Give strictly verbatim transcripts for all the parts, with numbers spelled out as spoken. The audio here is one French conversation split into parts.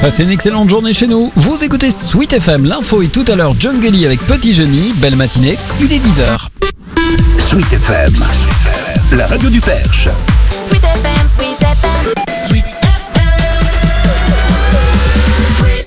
Passez une excellente journée chez nous. Vous écoutez Sweet F M, l'info est tout à l'heure Jungle avec Petit Genie. Belle matinée, il est dix heures. Sweet F M, la radio du Perche. Sweet F M, Sweet F M. Sweet F M. Sweet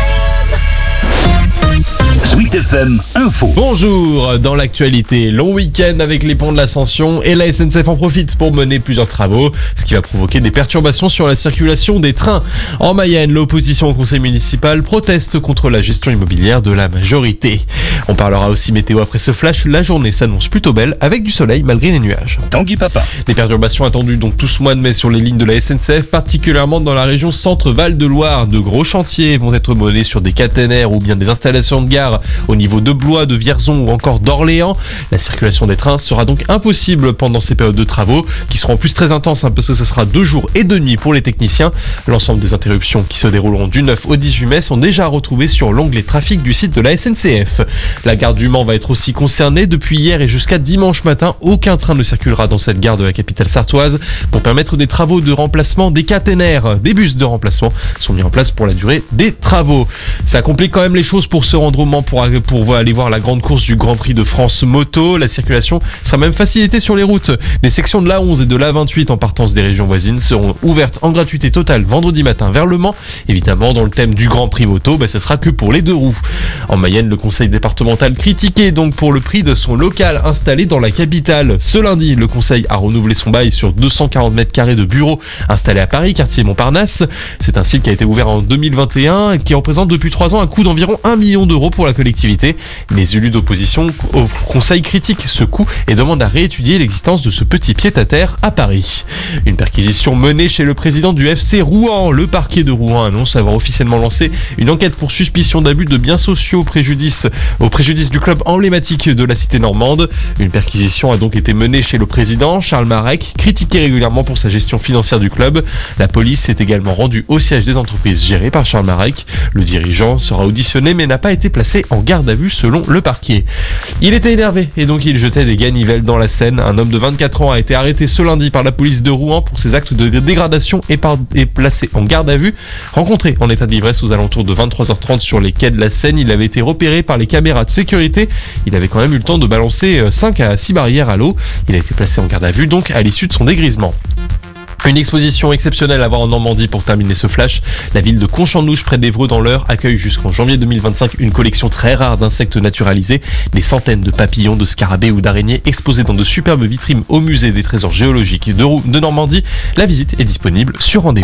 F M. Sweet F M Info. Bonjour, dans l'actualité, long week-end avec les ponts de l'Ascension et la S N C F en profite pour mener plusieurs travaux, ce qui va provoquer des perturbations sur la circulation des trains. En Mayenne, l'opposition au conseil municipal proteste contre la gestion immobilière de la majorité. On parlera aussi météo après ce flash, la journée s'annonce plutôt belle avec du soleil malgré les nuages. Tanguy Papa. Des perturbations attendues donc tout ce mois de mai sur les lignes de la S N C F, particulièrement dans la région Centre-Val de Loire. De gros chantiers vont être menés sur des caténaires ou bien des installations de gare au niveau de Blois, de Vierzon ou encore d'Orléans. La circulation des trains sera donc impossible pendant ces périodes de travaux qui seront en plus très intenses hein, parce que ce sera deux jours et deux nuits pour les techniciens. L'ensemble des interruptions qui se dérouleront du neuf au dix-huit mai sont déjà retrouvées sur l'onglet trafic du site de la S N C F. La gare du Mans va être aussi concernée. Depuis hier et jusqu'à dimanche matin, aucun train ne circulera dans cette gare de la capitale sartoise pour permettre des travaux de remplacement des caténaires. Des bus de remplacement sont mis en place pour la durée des travaux. Ça complique quand même les choses pour se rendre au Mans pour, pour aller voir la grande course du Grand Prix de France moto. La circulation sera même facilitée sur les routes. Les sections de l'A onze et de l'A vingt-huit en partance des régions voisines seront ouvertes en gratuité totale vendredi matin vers Le Mans. Évidemment, dans le thème du Grand Prix moto, bah, ce sera que pour les deux roues. En Mayenne, le conseil départemental critiqué donc pour le prix de son local installé dans la capitale. Ce lundi, le conseil a renouvelé son bail sur deux cent quarante mètres carrés de bureaux installés à Paris, quartier Montparnasse. C'est un site qui a été ouvert en deux mille vingt et un et qui représente depuis trois ans un coût d'environ un million d'euros pour la collectivité. Les élus d'opposition au conseil critiquent ce coût et demandent à réétudier l'existence de ce petit pied-à-terre à Paris. Une perquisition menée chez le président du F C Rouen. Le parquet de Rouen annonce avoir officiellement lancé une enquête pour suspicion d'abus de biens sociaux au préjudice, au préjudice du club emblématique de la cité normande. Une perquisition a donc été menée chez le président Charles Marek, critiqué régulièrement pour sa gestion financière du club. La police s'est également rendue au siège des entreprises gérées par Charles Marek. Le dirigeant sera auditionné mais n'a pas été placé en garde à vue selon le parquet. Il était énervé et donc il jetait des ganivelles dans la Seine. Un homme de vingt-quatre ans a été arrêté ce lundi par la police de Rouen pour ses actes de dégradation et, par... et placé en garde à vue. Rencontré en état d'ivresse aux alentours de vingt-trois heures trente sur les quais de la Seine, il avait été repéré par les caméras de sécurité. Il avait quand même eu le temps de balancer cinq à six barrières à l'eau. Il a été placé en garde à vue donc à l'issue de son dégrisement. Une exposition exceptionnelle à voir en Normandie pour terminer ce flash. La ville de Conchamnouche près d'Évreux dans l'Eure accueille jusqu'en janvier deux mille vingt-cinq une collection très rare d'insectes naturalisés. Des centaines de papillons, de scarabées ou d'araignées exposés dans de superbes vitrines au musée des trésors géologiques de, Rou- de Normandie. La visite est disponible sur rendez-vous.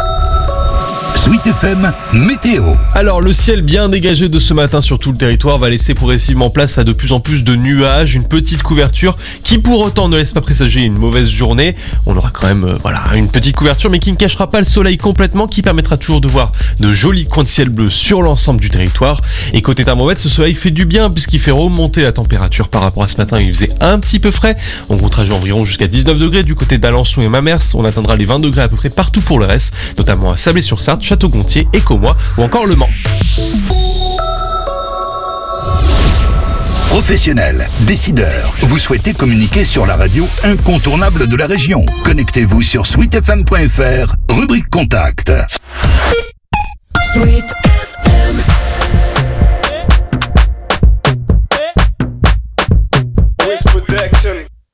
Sweet F M Météo. Alors le ciel bien dégagé de ce matin sur tout le territoire va laisser progressivement place à de plus en plus de nuages, une petite couverture qui pour autant ne laisse pas présager une mauvaise journée. On aura quand même euh, voilà, une petite couverture mais qui ne cachera pas le soleil complètement, qui permettra toujours de voir de jolis coins de ciel bleu sur l'ensemble du territoire. Et côté thermomètre, ce soleil fait du bien puisqu'il fait remonter la température par rapport à ce matin. Il faisait un petit peu frais, on comptera environ jusqu'à dix-neuf degrés du côté d'Alençon et Mamers. On atteindra les vingt degrés à peu près partout pour le reste, notamment à Sablé-sur-Sarthe, Château-Gontier, Écomois ou encore Le Mans. Professionnels, décideurs, vous souhaitez communiquer sur la radio incontournable de la région. Connectez-vous sur sweet f m point f r, rubrique contact. Sweet F M. Wiz Protection.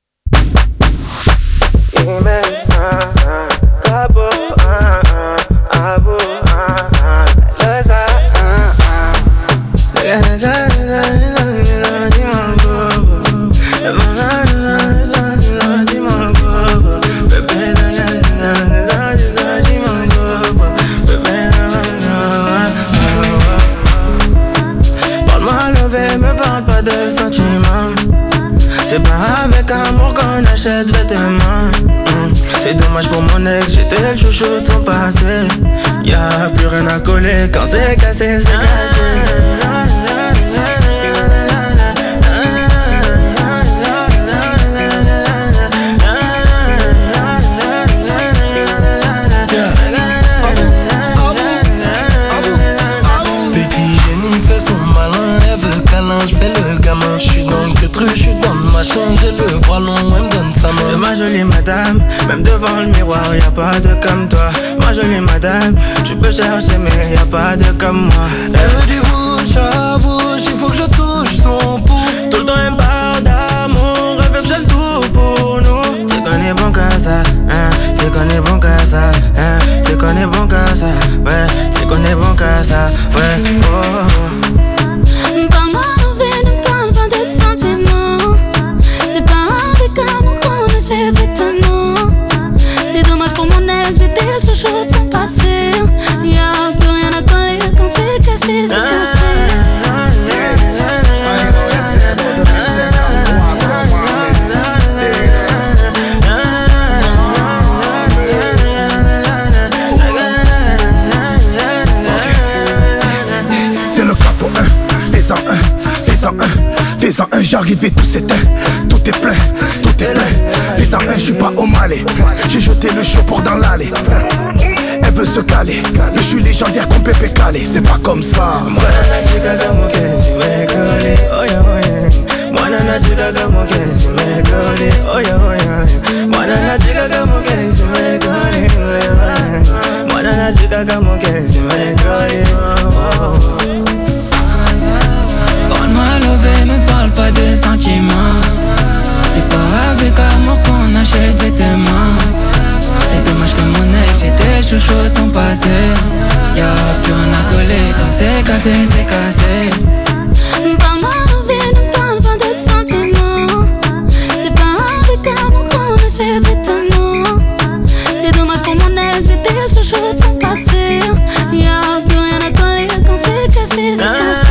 Yeah, man. Uh, uh, Cabo, uh, uh, Abu, uh, uh, Loza, uh, uh. Yeah, yeah, yeah, yeah. C'est pas avec amour qu'on achète vêtements. mmh. C'est dommage pour mon ex, j'étais le chouchou de son passé. Y'a plus rien à coller, quand c'est cassé, c'est cassé. J'suis dans le machin, j'ai le bras long, elle me donne sa main. C'est ma jolie madame, Même devant le miroir, y'a pas de comme toi. Ma jolie madame, tu peux chercher mais y'a pas de comme moi. Elle veut du bouche à bouche, il faut que je touche son pouls. Tout le temps elle me parle d'amour, elle veut que je le tout pour nous. Tu connais bon qu'à ça, hein, tu connais bon qu'à ça, hein, tu connais bon qu'à ça, ouais, tu connais bon qu'à ça, ouais, oh. Parle-moi de ne parle pas de sentiments. C'est pas avec amour qu'on achète exactement. C'est dommage pour mon ex, j'étais le chouchou de son passé. Y'a plus rien à coller quand c'est cassé, c'est cassé. C'est le capot un, fais-en un, fais-en un, fais-en un, j'arrive et tout s'éteint. Tout est plein, tout est plein. Fais-en un, j'suis pas au Malais. J'ai jeté le show pour dans l'allée. Elle veut se caler, mais j'suis légendaire comme Pépé Calé. C'est pas comme ça. Mwana chica como que si me cole, oye oye. Mwana chica como que si me cole, oye oye. Mwana chica como que si me cole, oye oye. Mwana chica como que si me cole, oh. Parle-moi levé, me parle pas de sentiments. C'est pas avec amour qu'on achète vêtements. C'est dommage que mon ex, j'étais chouchou de son passé. Y'a plus rien à coller quand c'est cassé, c'est cassé. Parle-moi de vie, ne parle pas de sentiments. C'est pas avec amour qu'on achète vêtements. C'est dommage pour mon ex, j'étais le chouchou de son passé. Y'a plus rien à coller quand c'est cassé, c'est cassé.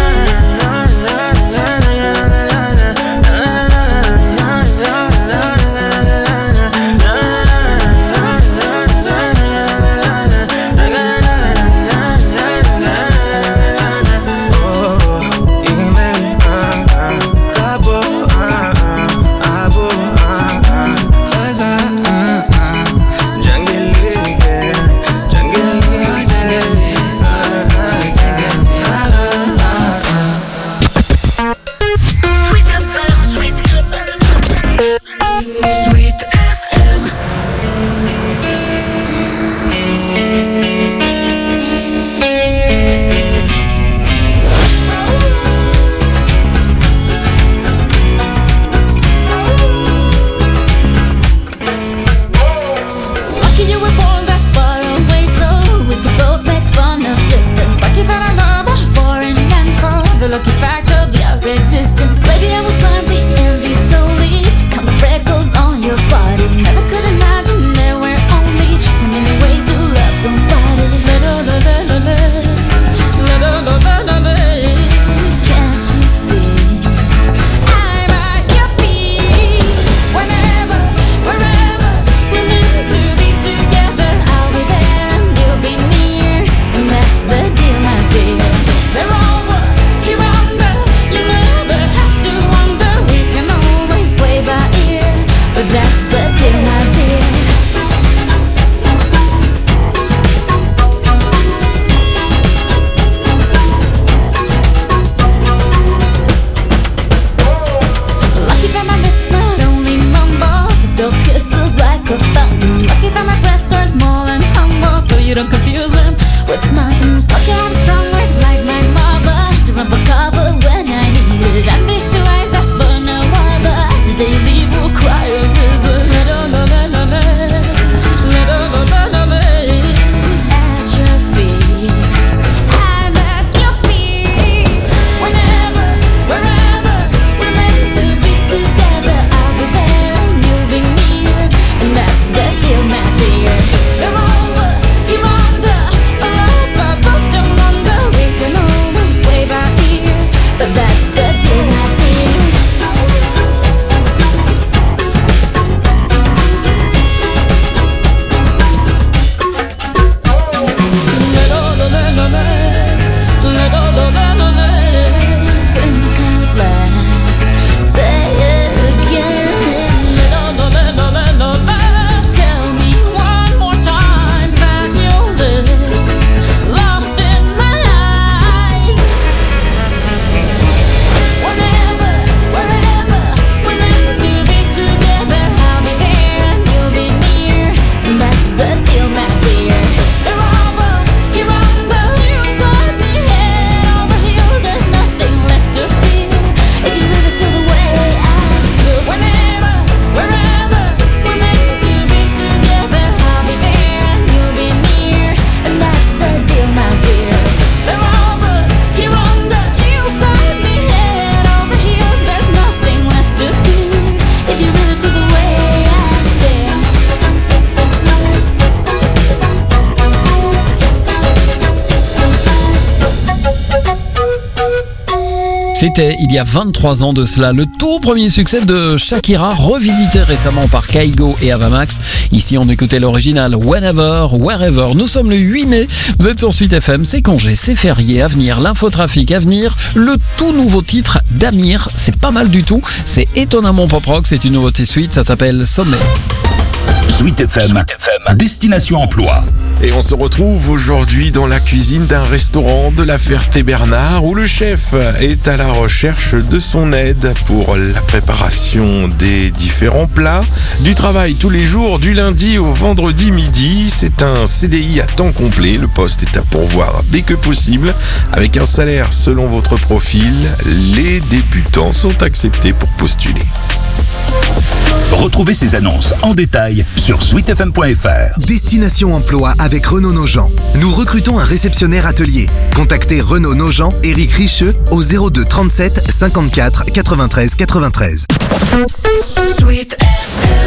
C'était il y a vingt-trois ans de cela, le tout premier succès de Shakira, revisité récemment par Kygo et Avamax. Ici, on écoutait l'original Whenever, Wherever. Nous sommes le huit mai, vous êtes sur Suite F M, c'est congé, c'est férié, à venir, l'infotrafic à venir, le tout nouveau titre d'Amir, c'est pas mal du tout, c'est étonnamment pop rock, c'est une nouveauté Suite, ça s'appelle Sommet. Suite F M, Destination Emploi. Et on se retrouve aujourd'hui dans la cuisine d'un restaurant de la Ferté-Bernard où le chef est à la recherche de son aide pour la préparation des différents plats. Du travail tous les jours, du lundi au vendredi midi. C'est un C D I à temps complet. Le poste est à pourvoir dès que possible. Avec un salaire selon votre profil, les débutants sont acceptés pour postuler. Retrouvez ces annonces en détail sur sweet f m point f r. Destination Emploi avec Renaud Nogent. Nous recrutons un réceptionnaire atelier. Contactez Renaud Nogent, Éric Richeux au zéro deux trente-sept cinquante-quatre quatre-vingt-treize quatre-vingt-treize. Sweet F M.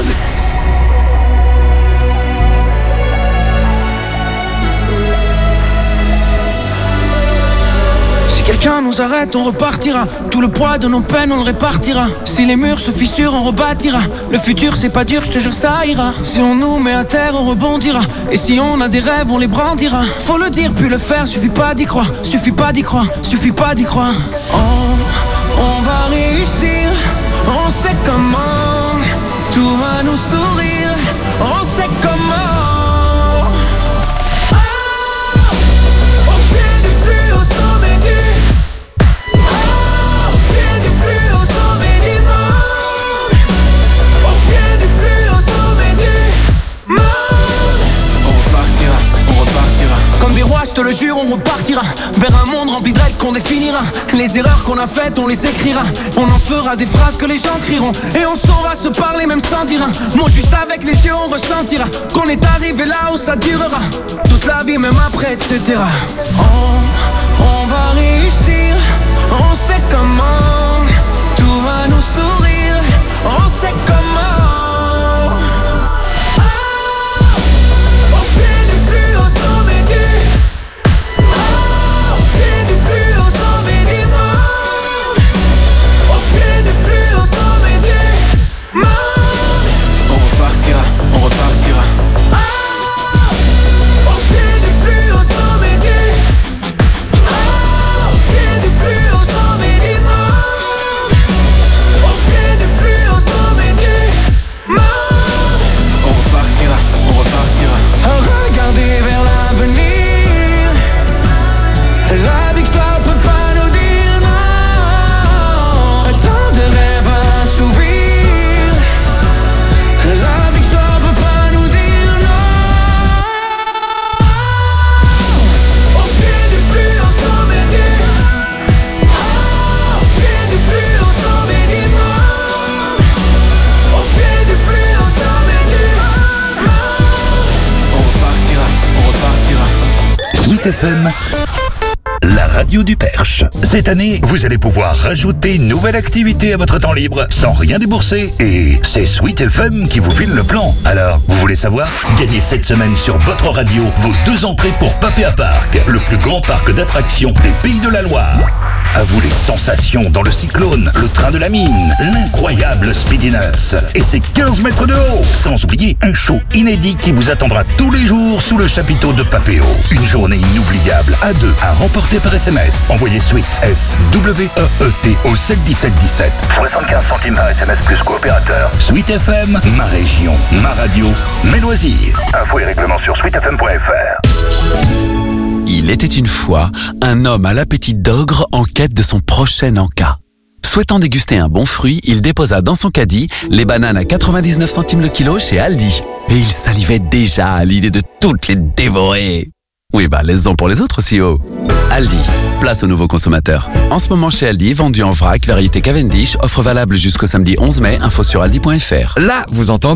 Si quelqu'un nous arrête, on repartira. Tout le poids de nos peines, on le répartira. Si les murs se fissurent, on rebâtira. Le futur, c'est pas dur, je te jure, ça ira. Si on nous met à terre, on rebondira. Et si on a des rêves, on les brandira. Faut le dire, puis le faire, suffit pas d'y croire. Suffit pas d'y croire, suffit pas d'y croire. Oh, on va réussir, on sait comment. Tout va nous sourire, on sait comment. Je te le jure, on repartira vers un monde rempli de règles qu'on définira. Les erreurs qu'on a faites, on les écrira. On en fera des phrases que les gens crieront. Et on s'en va se parler même sans dire un mot. Juste avec les yeux, on ressentira qu'on est arrivé là où ça durera toute la vie, même après, et cetera. On, on va réussir, on sait comment. Tout va nous sourire, on sait comment. F M, la radio du Perche. Cette année, vous allez pouvoir rajouter une nouvelle activité à votre temps libre sans rien débourser. Et c'est Sweet F M qui vous file le plan. Alors, vous voulez savoir? Gagnez cette semaine sur votre radio vos deux entrées pour Papéa Park, le plus grand parc d'attractions des Pays de la Loire. À vous les sensations dans le cyclone, le train de la mine, l'incroyable Speediness et ses quinze mètres de haut. Sans oublier un show inédit qui vous attendra tous les jours sous le chapiteau de Papéo. Une journée inoubliable à deux à remporter par S M S. Envoyez Suite S W E E T au sept dix-sept dix-sept. soixante-quinze centimes par S M S plus coopérateur. Suite F M, ma région, ma radio, mes loisirs. Infos et règlements sur sweet f m point f r. Il était une fois un homme à l'appétit d'ogre en quête de son prochain encas. Souhaitant déguster un bon fruit, il déposa dans son caddie les bananes à quatre-vingt-dix-neuf centimes le kilo chez Aldi. Et il salivait déjà à l'idée de toutes les dévorer. Oui, bah, laisse-en pour les autres aussi, oh. Aldi, place aux nouveaux consommateurs. En ce moment chez Aldi, vendu en vrac, variété Cavendish, offre valable jusqu'au samedi onze mai, info sur aldi point f r. Là, vous entendez ?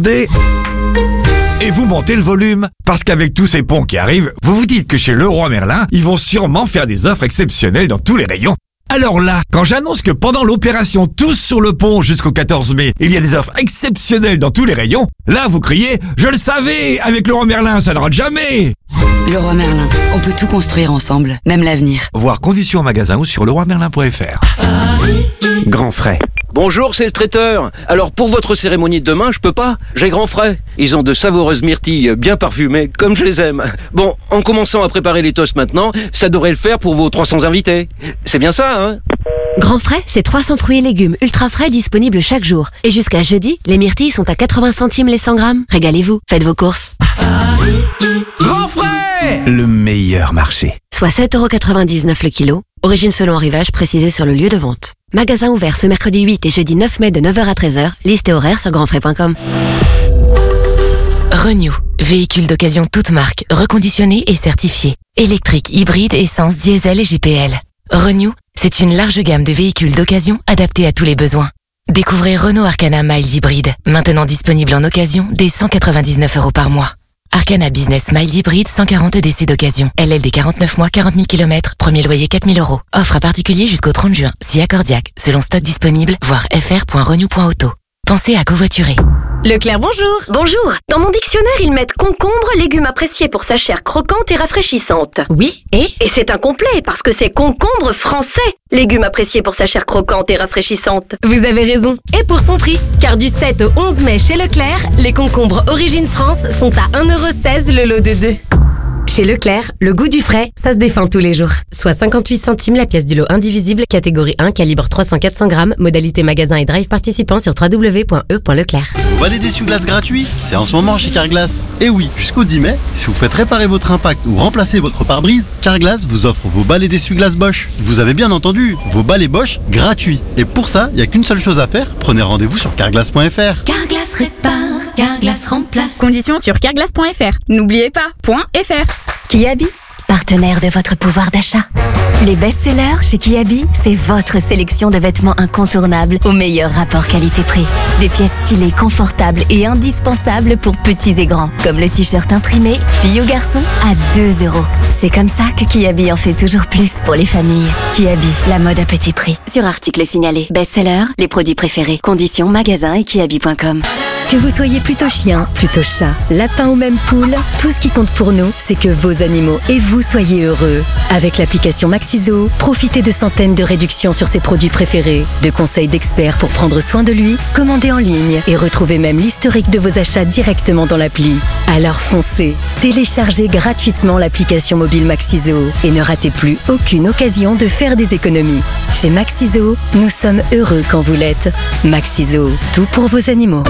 Et vous montez le volume, parce qu'avec tous ces ponts qui arrivent, vous vous dites que chez Leroy Merlin, ils vont sûrement faire des offres exceptionnelles dans tous les rayons. Alors là, quand j'annonce que pendant l'opération Tous sur le pont jusqu'au quatorze mai, il y a des offres exceptionnelles dans tous les rayons, là vous criez « Je le savais, avec Leroy Merlin, ça ne rate jamais !» Leroy Merlin, on peut tout construire ensemble, même l'avenir. Voir conditions en magasin ou sur leroy merlin point f r. Grand frais. Bonjour, c'est le traiteur. Alors pour votre cérémonie de demain, je peux pas. J'ai grand frais. Ils ont de savoureuses myrtilles bien parfumées, comme je les aime. Bon, en commençant à préparer les toasts maintenant, ça devrait le faire pour vos trois cents invités. C'est bien ça, hein? Grand frais, c'est trois cents fruits et légumes ultra frais disponibles chaque jour. Et jusqu'à jeudi, les myrtilles sont à quatre-vingts centimes les cent grammes. Régalez-vous, faites vos courses. Grand frais, le meilleur marché. Soit sept euros quatre-vingt-dix-neuf le kilo. Origine selon arrivage précisé sur le lieu de vente. Magasin ouvert ce mercredi huit et jeudi neuf mai de neuf heures à treize heures. Liste et horaire sur grand frais point com. Renew, véhicule d'occasion toute marque, reconditionné et certifié. Électrique, hybride, essence, diesel et G P L. Renew, c'est une large gamme de véhicules d'occasion adaptés à tous les besoins. Découvrez Renault Arcana Mild Hybride, maintenant disponible en occasion dès cent quatre-vingt-dix-neuf euros par mois. Arcana Business Mild Hybride, cent quarante D C d'occasion. L L D quarante-neuf mois, quarante mille kilomètres. Premier loyer quatre mille euros. Offre à particulier jusqu'au trente juin. Si accordiaque. Selon stock disponible, voir f r point renew point auto. Pensez à covoiturer. Leclerc, bonjour. Bonjour. Dans mon dictionnaire, ils mettent concombre, légume apprécié pour sa chair croquante et rafraîchissante. Oui, et Et c'est incomplet, parce que c'est concombre français. Légume apprécié pour sa chair croquante et rafraîchissante. Vous avez raison. Et pour son prix, car du sept au onze mai chez Leclerc, les concombres Origine France sont à un euro seize le lot de deux. Chez Leclerc, le goût du frais, ça se défend tous les jours. Soit cinquante-huit centimes la pièce du lot indivisible, catégorie un, calibre trois cents à quatre cents grammes, modalité magasin et drive participant sur w w w point e point leclerc. Vous balais d'essuie-glace gratuit? C'est en ce moment chez Carglass. Et oui, jusqu'au dix mai, si vous faites réparer votre impact ou remplacer votre pare-brise, Carglass vous offre vos balais d'essuie-glace Bosch. Vous avez bien entendu, vos balais Bosch gratuits. Et pour ça, il n'y a qu'une seule chose à faire, prenez rendez-vous sur carglass point f r. Carglass répare, Carglass remplace. Conditions sur carglass point f r. N'oubliez pas, .fr. Kiabi, partenaire de votre pouvoir d'achat. Les best-sellers chez Kiabi, c'est votre sélection de vêtements incontournables au meilleur rapport qualité-prix. Des pièces stylées, confortables et indispensables pour petits et grands, comme le t-shirt imprimé, fille ou garçon, à deux euros. C'est comme ça que Kiabi en fait toujours plus pour les familles. Kiabi, la mode à petit prix. Sur article signalé. Best-sellers, les produits préférés. Conditions, magasin et kiabi point com. Que vous soyez plutôt chien, plutôt chat, lapin ou même poule, tout ce qui compte pour nous, c'est que vos animaux et vous soyez heureux. Avec l'application Maxizo, profitez de centaines de réductions sur ses produits préférés, de conseils d'experts pour prendre soin de lui, commandez en ligne et retrouvez même l'historique de vos achats directement dans l'appli. Alors foncez, téléchargez gratuitement l'application mobile Maxizo et ne ratez plus aucune occasion de faire des économies. Chez Maxizo, nous sommes heureux quand vous l'êtes. Maxizo, tout pour vos animaux.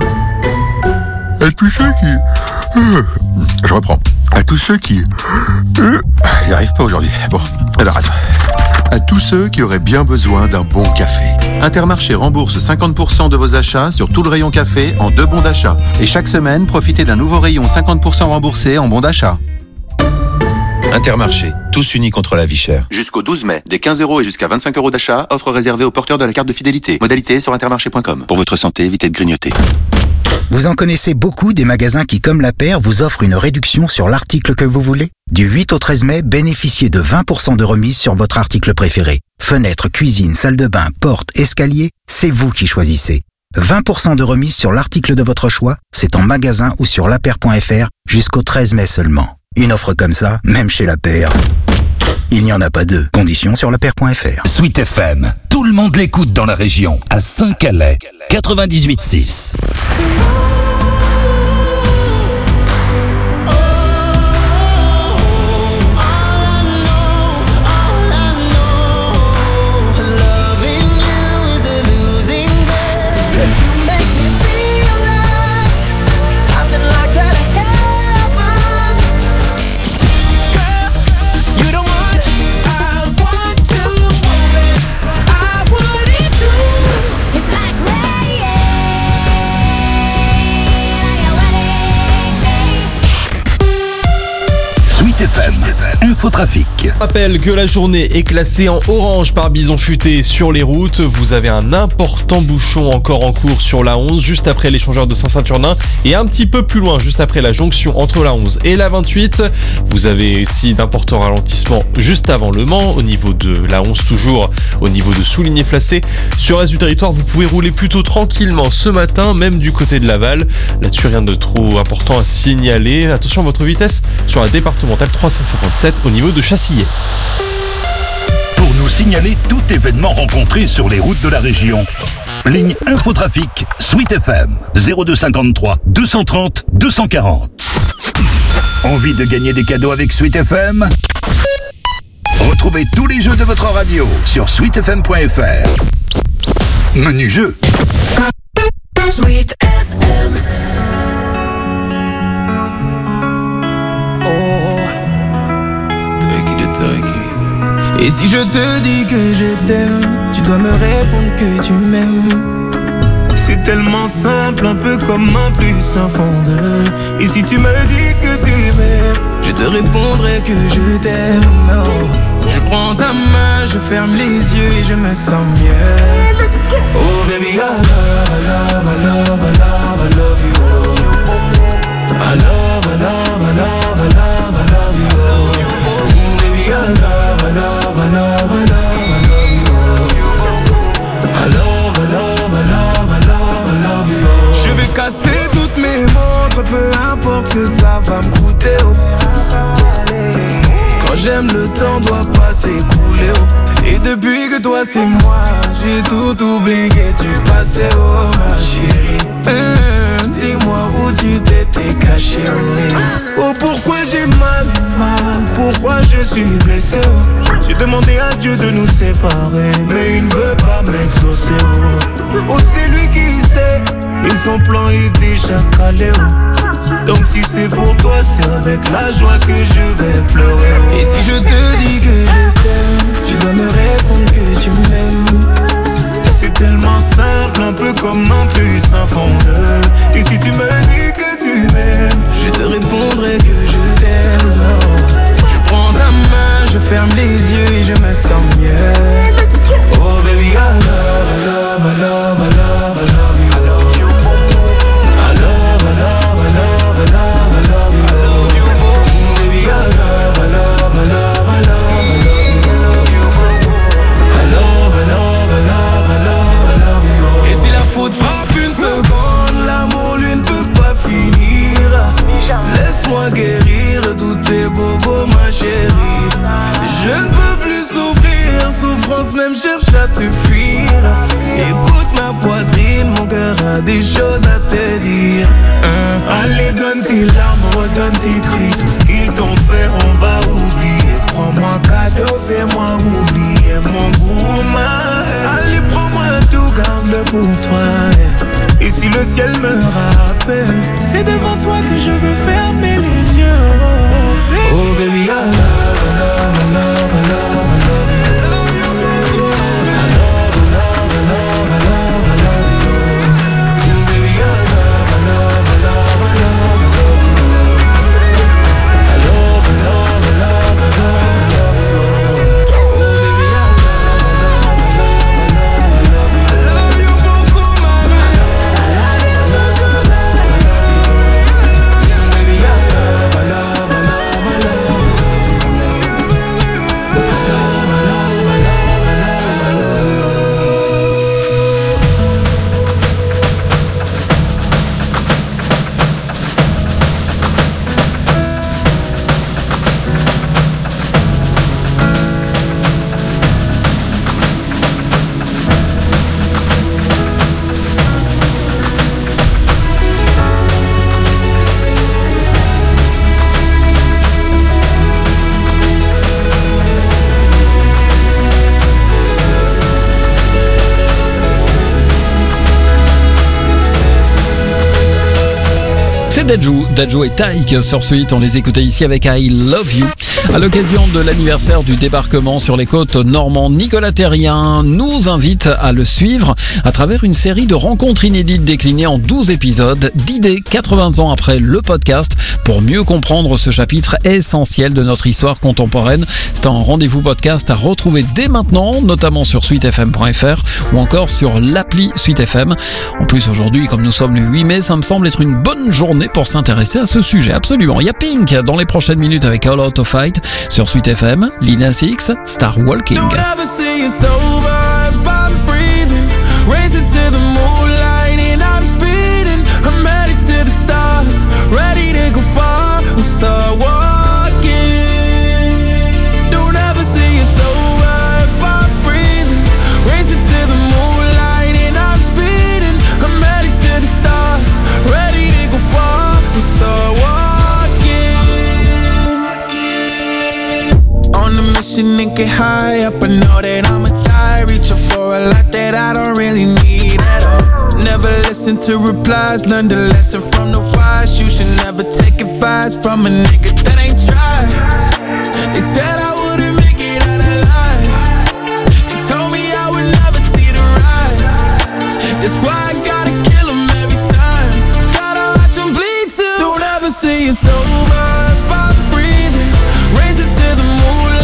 À tous ceux qui... Euh, je reprends. À tous ceux qui... Euh, il n'y arrive pas aujourd'hui. Bon, alors attends. À tous ceux qui auraient bien besoin d'un bon café. Intermarché rembourse cinquante pour cent de vos achats sur tout le rayon café en deux bons d'achat. Et chaque semaine, profitez d'un nouveau rayon cinquante pour cent remboursé en bons d'achat. Intermarché, tous unis contre la vie chère. Jusqu'au douze mai, des quinze euros et jusqu'à vingt-cinq euros d'achat, offre réservée aux porteurs de la carte de fidélité. Modalité sur intermarché point com. Pour votre santé, évitez de grignoter. Vous en connaissez beaucoup des magasins qui, comme La Paire, vous offrent une réduction sur l'article que vous voulez? Du huit au treize mai, bénéficiez de vingt pour cent de remise sur votre article préféré. Fenêtre, cuisine, salle de bain, porte, escalier, c'est vous qui choisissez. vingt pour cent de remise sur l'article de votre choix, c'est en magasin ou sur la paire point f r jusqu'au treize mai seulement. Une offre comme ça, même chez La Paire, il n'y en a pas deux. Conditions sur la paire point f r. Sweet F M, tout le monde l'écoute dans la région. À Saint-Calais, quatre-vingt-dix-huit six. infotrafic. Rappelle que la journée est classée en orange par Bison Futé sur les routes. Vous avez un important bouchon encore en cours sur la onze, juste après l'échangeur de Saint-Saturnin et un petit peu plus loin, juste après la jonction entre la onze et la vingt-huit. Vous avez ici d'importants ralentissements juste avant Le Mans, au niveau de la onze toujours, au niveau de Souligné-Flacé. Sur le reste du territoire, vous pouvez rouler plutôt tranquillement ce matin, même du côté de Laval. Là-dessus, rien de trop important à signaler. Attention à votre vitesse sur la départementale trois cent cinquante-sept au niveau de Chassillet. Pour nous signaler tout événement rencontré sur les routes de la région, ligne infotrafic Sweet F M zéro deux cinquante-trois deux cent trente deux cent quarante. Envie de gagner des cadeaux avec Sweet F M? Retrouvez tous les jeux de votre radio sur sweet f m point f r. Menu jeu. Sweet F M. Oh, Turkey de Turkey. Et si je te dis que je t'aime, tu dois me répondre que tu m'aimes. C'est tellement simple, un peu comme un plus un fond de. Et si tu me dis que tu m'aimes, je te répondrai que je t'aime. Non, je prends ta main, je ferme les yeux et je me sens mieux. Oh baby, I love, I love, I love, I love, I love you. Oh. I love, I love, I love, I love, I love you. Oh. Mm, baby, I love, I love, I love, I love, I love you. Oh. I love, I love, I love, I love, I love you. Oh. Je vais casser toutes mes montres, peu importe ce que ça va me coûter. Oh. Quand j'aime, le temps doit pas s'écouler. Oh. Et depuis que toi c'est moi, j'ai tout oublié, tu passais, oh ma chérie. Hum, dis-moi où tu t'étais caché, oui. Oh pourquoi j'ai mal, mal, pourquoi je suis blessé, oh. J'ai demandé à Dieu de nous séparer, mais il ne veut pas m'exaucer, oh. Oh c'est lui qui sait, et son plan est déjà calé, oh. Donc si c'est pour toi, c'est avec la joie que je vais pleurer, oh. Et si je te dis que je t'aime, tu dois me répondre que tu m'aimes. C'est tellement simple, un peu comme un plus un fond de. Et si tu me dis que tu m'aimes, je te répondrai que je t'aime. Non. Je prends ta main, je ferme les yeux et je me sens mieux. Oh baby, I love, I love, I love, I love, I love you. I love you. I love, I love, I love, I love, I love you. I love you. Mm, baby, I love, I love, I love, I love. Frappe une seconde, l'amour lui ne peut pas finir. Laisse-moi guérir tous tes bobos ma chérie. Je ne peux plus souffrir, souffrance même cherche à te fuir. Écoute ma poitrine, mon cœur a des choses à te dire. hein. Allez donne tes larmes, redonne tes cris. Tout ce qu'ils t'ont fait on va oublier. Prends-moi cadeau, fais-moi oublier mon goût, ma. Allez prends-moi tout, garde-le pour toi. Et si le ciel me rappelle, c'est devant toi que je veux fermer les yeux. Oh baby, I love, I love, I love, I love, I love you. I love, I love, I love, I love, I love you. Baby, I love, I love, I love, I love, I love you. I love, I love, I love, I love, I love you. Oh baby, I love, I love, I love, I love, I love you. I love you beaucoup, mama. I love, I love, I love, I love you. Baby, I love. C'est Dadju, Dadju et Taïk sur Suite. On les écoutait ici avec I Love You. À l'occasion de l'anniversaire du débarquement sur les côtes normandes, Nicolas Terrien nous invite à le suivre à travers une série de rencontres inédites déclinées en douze épisodes, d'idées quatre-vingts ans après le podcast, pour mieux comprendre ce chapitre essentiel de notre histoire contemporaine. C'est un rendez-vous podcast à retrouver dès maintenant, notamment sur suite f m point f r ou encore sur l'appli Suite F M. En plus, aujourd'hui, comme nous sommes le huit mai, ça me semble être une bonne journée pour s'intéresser à ce sujet. Absolument. Il y a Pink dans les prochaines minutes avec All Out of Fight sur Suite F M. Lina Six, Star Walking. And get high up, I know that I'ma die, reaching for a lot that I don't really need at all. Never listen to replies, learn the lesson from the wise. You should never take advice from a nigga that ain't tried. They said I wouldn't make it out alive. They told me I would never see the rise. That's why I gotta kill 'em every time. Gotta watch 'em bleed too. Don't ever say it's over if I'm breathing. Raise it to the moonlight.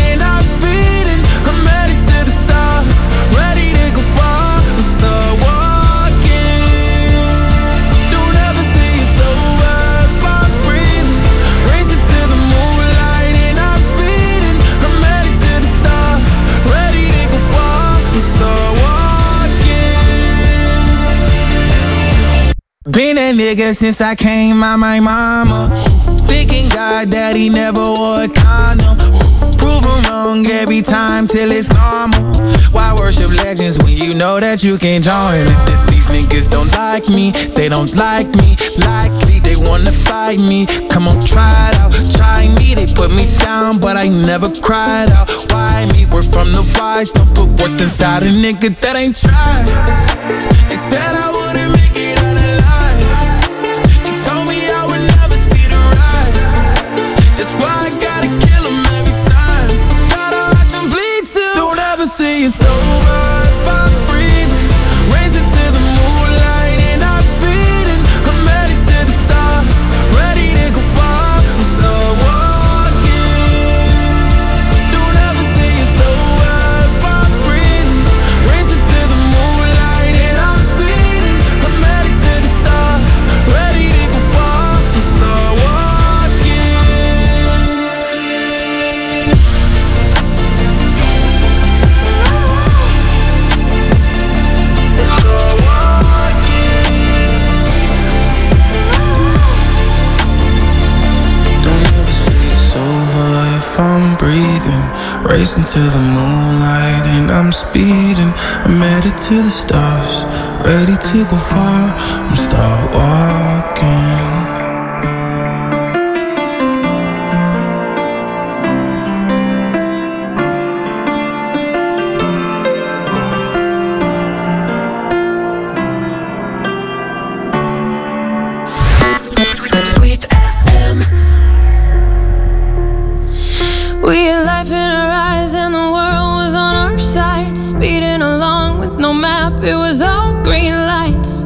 Been that nigga since I came out my mama. Thinking God that he never wore a condom. Prove him wrong every time till it's normal. Why worship legends when you know that you can't join it? These niggas don't like me, they don't like me. Likely they wanna fight me. Come on, try it out, try me. They put me down, but I never cried out. Why me? We're from the wise. Don't put worth inside a nigga that ain't tried. They said I wouldn't make it out alive. They told me I would never see the rise. That's why I gotta kill 'em every time. Gotta watch 'em bleed too. Don't ever say it's over if I'm breathing. Raise it to the moonlight and I'm speeding. I'm headed to the stars, ready to go far. I'm start walking. Don't ever say it's over if I'm breathing. Raise it to the moonlight and I'm speeding. I'm headed to the stars, ready to go far. I'm start walking. If I'm breathing, racing to the moonlight and I'm speeding. I'm headed to the stars, ready to go far. I'm start walking. We had life in our eyes and the world was on our side. Speeding along with no map, it was all green lights.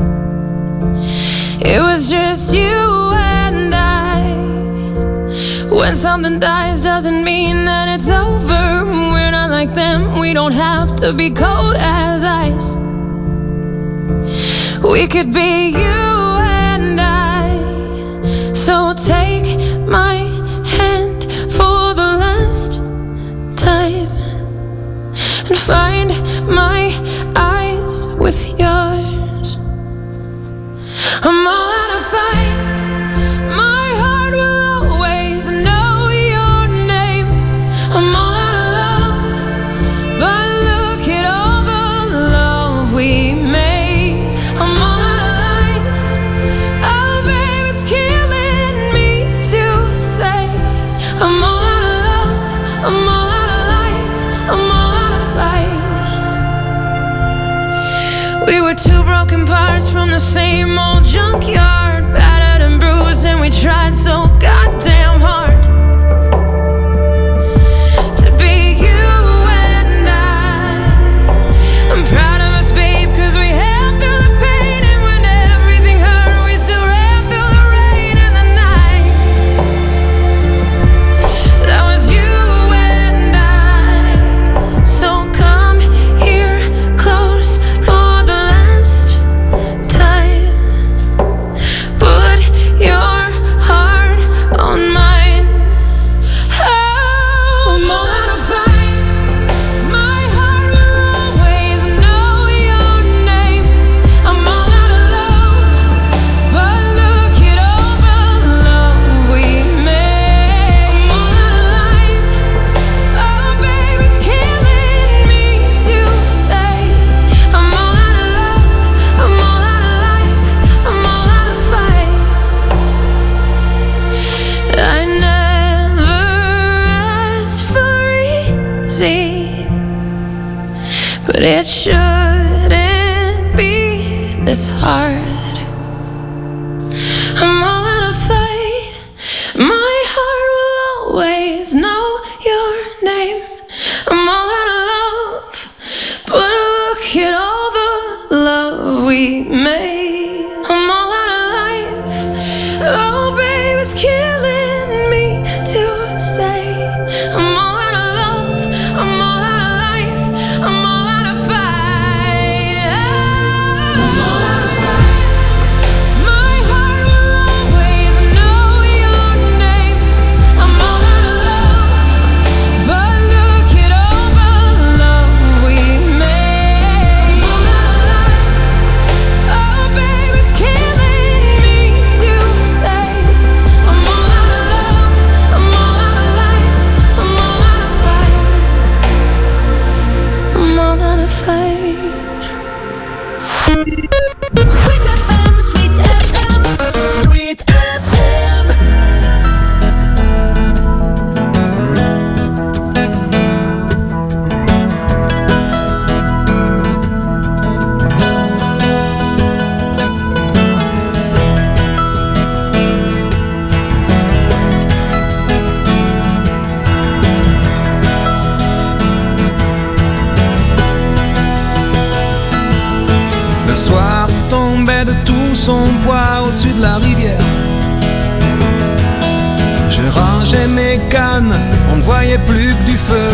It was just you and I. When something dies doesn't mean that it's over. We're not like them, we don't have to be cold as ice. We could be you and I. So take my hand for the last time and find my eyes with yours. I'm all out of fight. My heart will always know your name. I'm all out of love, but look at all the love we made. I'm all out of life. Oh, babe, it's killing me to say. I'm all out of love. I'm all out of life. I'm all out of fight. We were two broken parts from the same old junkyard, battered we tried so goddamn hard to be you and I. I'm proud of us, babe, cause we held through the pain, and when everything hurt, we still ran through the rain and the night. That was you and I. So come here close for the last time. Put your heart on mine. Oh, I'm all out of fight. My heart will always know your name. I'm all out of love, but look at all the love we made. I'm all out of life. Oh, babe, it's killing me to say. I'm all out of love. I'm all out of life. I'm all out of fight. I never asked for easy, but it shouldn't be this hard. I'm all out of fight. My heart will always know your name. I'm all out of love, but look at all the love we made. I'm all out of life. Oh, babe, it's killing me to say. I'm all out of love. I'm all out of life. I'm all out of fight. I'm all out of fight. My heart will always know your name. I'm all out of love, but look at all the love we made. I'm all out of life. Oh, babe, it's killing me to say. I'm all out of love. I'm all out of life. I'm all out of fight. I'm all out of fight. Sweet F M, Sweet F M, Sweet F M. Le soir tombait de tout son poids au-dessus de la rivière. Je rangeais mes cannes, on ne voyait plus que du feu.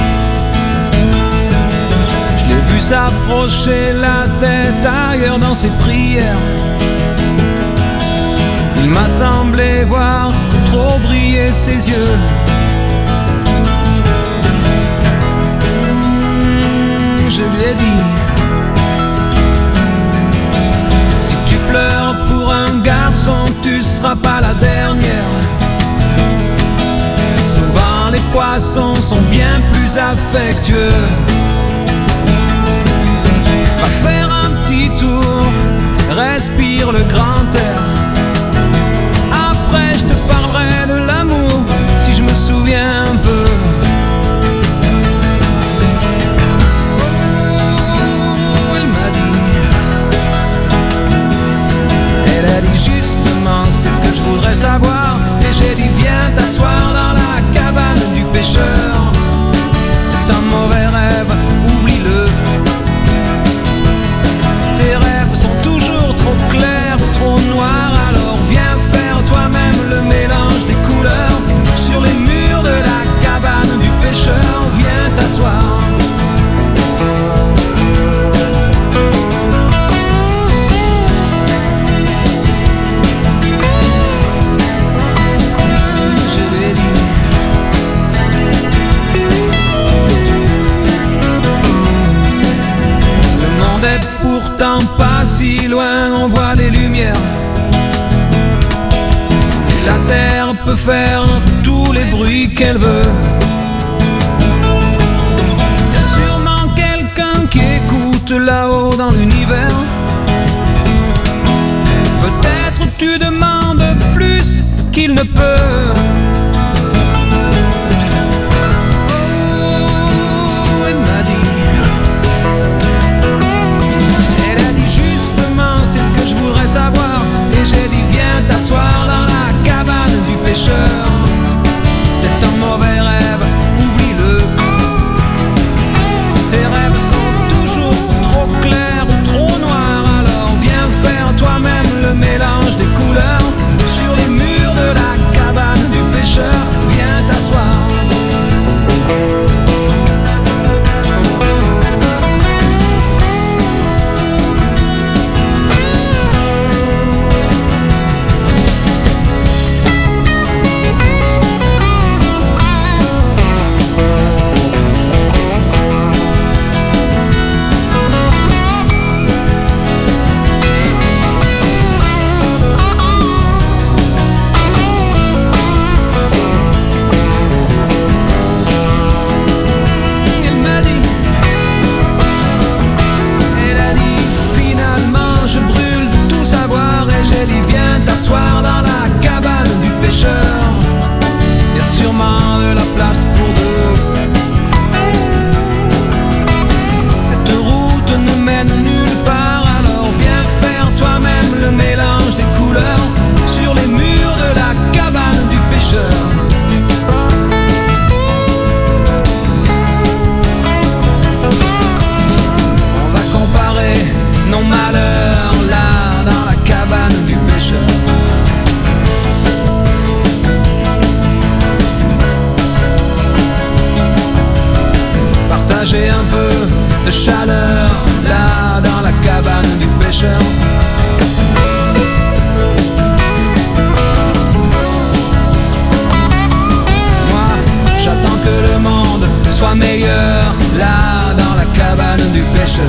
Je l'ai vu s'approcher, la tête ailleurs dans ses prières. Il m'a semblé voir trop briller ses yeux. Mmh, je lui ai dit: si tu pleures pour un garçon, tu seras pas la dernière. Souvent les poissons sont bien plus affectueux. Va faire un petit tour, respire le grand air. Après je te parlerai de l'amour, si je me souviens un peu. Oh, elle m'a dit, elle a dit justement, c'est ce que je voudrais savoir. Et j'ai dit, viens t'asseoir dans la cabane du pêcheur. C'est un mauvais rêve, oublie-le. Tes rêves sont toujours trop clairs ou trop noirs. Alors viens faire toi-même le mélange des couleurs. Sur les murs de la cabane du pêcheur, viens t'asseoir. Pourtant pas si loin, on voit les lumières. La terre peut faire tous les bruits qu'elle veut. Y a sûrement quelqu'un qui écoute là-haut dans l'univers. Peut-être tu demandes plus qu'il ne peut. Savoir. Et j'ai dit viens t'asseoir dans la cave. soit meilleur là dans la cabane du pêcheur.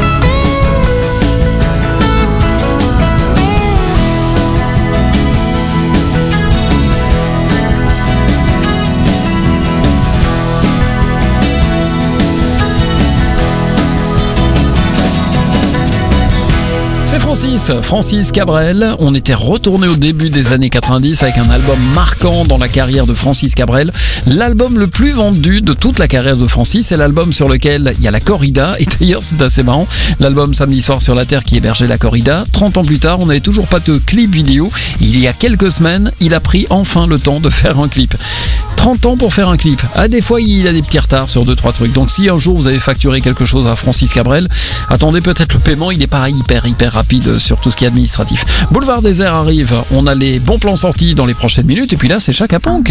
C'est Francis, Francis Cabrel. On était retourné au début des années quatre-vingt-dix avec un album marquant dans la carrière de Francis Cabrel. L'album le plus vendu de toute la carrière de Francis, c'est l'album sur lequel il y a la corrida. Et d'ailleurs, c'est assez marrant. L'album Samedi soir sur la Terre qui hébergeait la corrida. trente ans plus tard, on n'avait toujours pas de clip vidéo. Il y a quelques semaines, il a pris enfin le temps de faire un clip. trente ans pour faire un clip. Ah, des fois, il a des petits retards sur deux trois trucs. Donc, si un jour vous avez facturé quelque chose à Francis Cabrel, attendez peut-être le paiement. Il est pas hyper, hyper rapide sur tout ce qui est administratif. Boulevard Désert arrive. On a les bons plans sortis dans les prochaines minutes. Et puis là, c'est Chaka Ponk.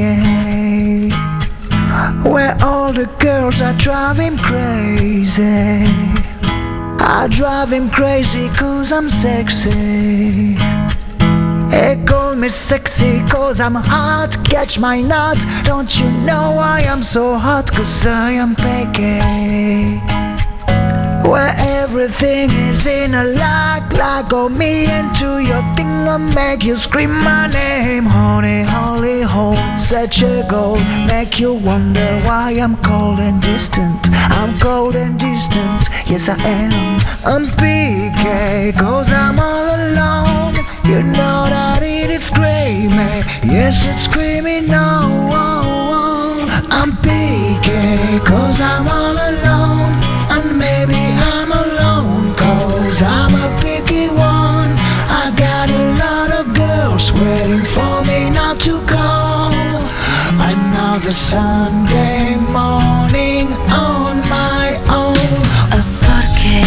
Where all the girls are driving crazy. I drive him crazy cause I'm sexy. They call me sexy cause I'm hot. Catch my nut. Don't you know I am so hot cause I am picky. Where everything is in a lock. Lock on me into your thing and make you scream my name. Honey, holy hole, such a goal. Make you wonder why I'm cold and distant. I'm cold and distant, yes I am. I'm P K cause I'm all alone. You know that it is screaming, yes it's screaming no. I'm P K cause I'm all alone. And maybe I'm alone cause I'm a picky one. I got a lot of girls waiting for me not to call. Another Sunday morning on my own. ¿Por qué?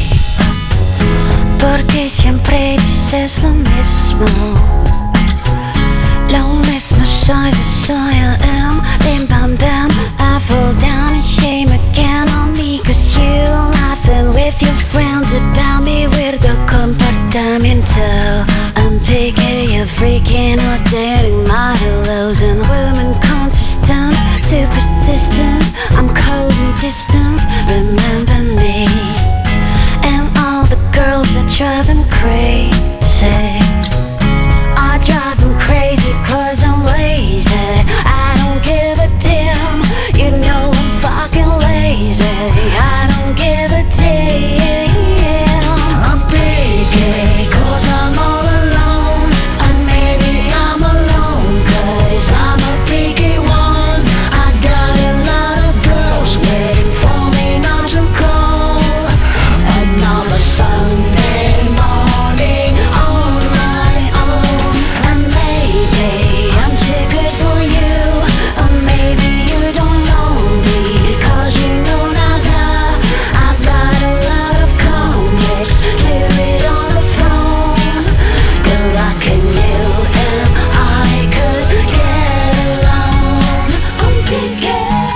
Porque siempre dices lo mismo. Lo mismo soy, soy I am. Bim bam bam, I fall down and shame again on me. Cause you laughing with your friends about me. Weirdo comportamiento. I'm taking you freaking out, dating my hellos and women consistent, too persistent. I'm cold and distant, remember me. And all the girls that drive them crazy. I drive them crazy cause I'm lazy. I don't give a damn. You know I'm fucking lazy. I don't give a damn. I'm picky cause I'm all alone. And maybe I'm alone cause I'm a picky one. I've got a lot of girls waiting for me not to call. Another Sunday morning on my own. And maybe I'm too good for you. Or maybe you don't know me cause you know nada. I've got a lot of comics to read on the phone. Good luck in you and I could get along. I'm picky.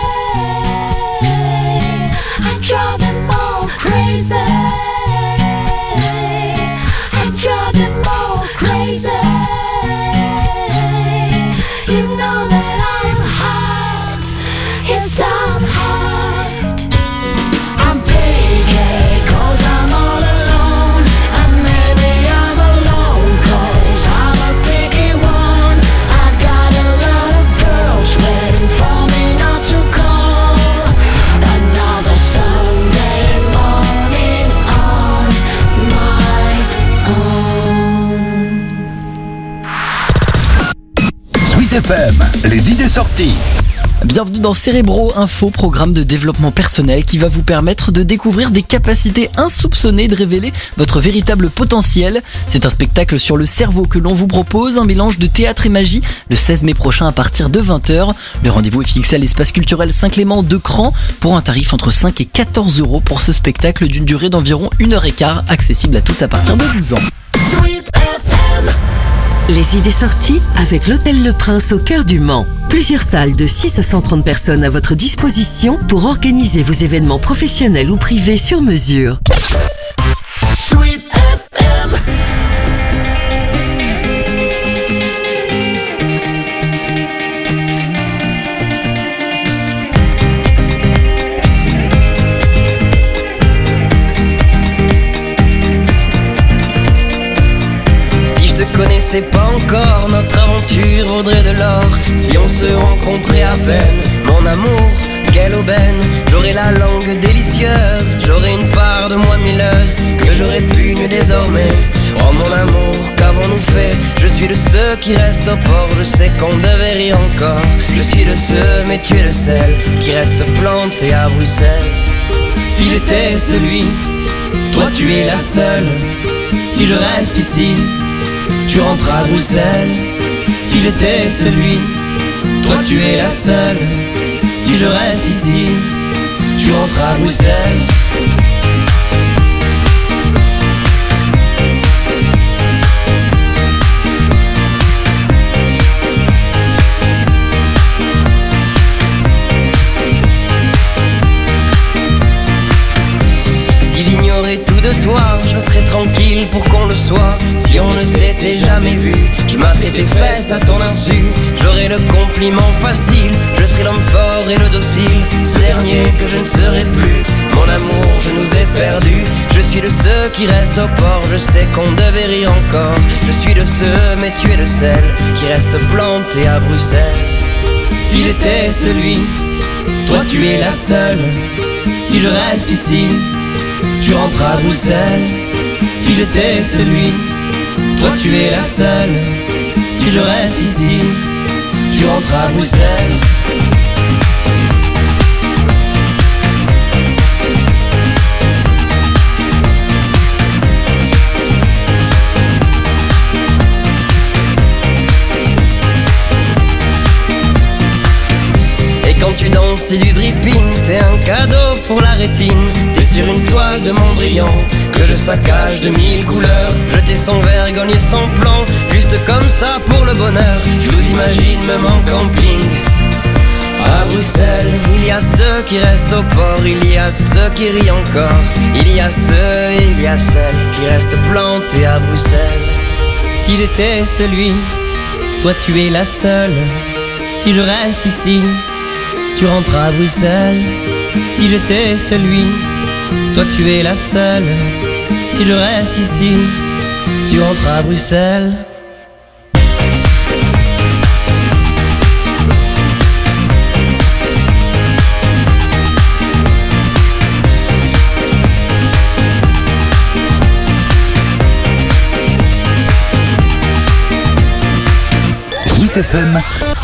I drive them all crazy. I drive them all crazy. You know that I'm hot. Yes, I'm hot. I'm picky cause I'm all alone. And maybe I'm alone cause I'm a picky one. I've got a lot of girls waiting for me not to call. Another Sunday morning on my own. Sweet F M, les idées sorties. Bienvenue dans Cérébro Info, programme de développement personnel qui va vous permettre de découvrir des capacités insoupçonnées, de révéler votre véritable potentiel. C'est un spectacle sur le cerveau que l'on vous propose, un mélange de théâtre et magie, le seize mai prochain à partir de vingt heures. Le rendez-vous est fixé à l'espace culturel Saint-Clément de Cran pour un tarif entre cinq et quatorze euros pour ce spectacle d'une durée d'environ une heure quinze, accessible à tous à partir de douze ans. Les idées sorties avec l'Hôtel Le Prince au cœur du Mans. Plusieurs salles de six à cent trente personnes à votre disposition pour organiser vos événements professionnels ou privés sur mesure. Sweet F M. encore, notre aventure vaudrait de l'or. Si on se rencontrait à peine, mon amour, quelle aubaine. J'aurais la langue délicieuse, j'aurais une part de moi mielleuse que je répugne désormais. Oh mon amour, qu'avons-nous fait? Je suis de ceux qui restent au port, je sais qu'on devait rire encore. Je suis de ceux, mais tu es le seul qui reste planté à Bruxelles. Si j'étais celui, toi tu es la seule. Si je reste ici, tu rentres à Bruxelles. Si j'étais celui, toi tu es la seule. Si je reste ici, tu rentres à Bruxelles. Tout de toi, je serais tranquille pour qu'on le soit. Si on ne s'était jamais vu, je m'attraperais tes fesses à ton insu. J'aurais le compliment facile, je serais l'homme fort et le docile. Ce dernier que je ne serai plus, mon amour, je nous ai perdus. Je suis de ceux qui restent au port, je sais qu'on devait rire encore. Je suis de ceux, mais tu es de celles qui restent plantés à Bruxelles. Si j'étais celui, toi tu es la seule. Si je reste ici, tu rentres à Bruxelles. Si j'étais celui, toi tu es la seule. Si je reste ici, tu rentres à Bruxelles. Quand tu danses, c'est du dripping, t'es un cadeau pour la rétine. T'es sur une toile de Mondrian que je saccage de mille couleurs. Jeter sans vergogne et sans plan, juste comme ça pour le bonheur. Je vous imagine même en camping à Bruxelles. Il y a ceux qui restent au port, il y a ceux qui rient encore. Il y a ceux et il y a celles qui restent plantés à Bruxelles. Si j'étais celui, toi tu es la seule. Si je reste ici, tu rentres à Bruxelles. Si j'étais celui, toi tu es la seule. Si je reste ici, tu rentres à Bruxelles. Sweet F M,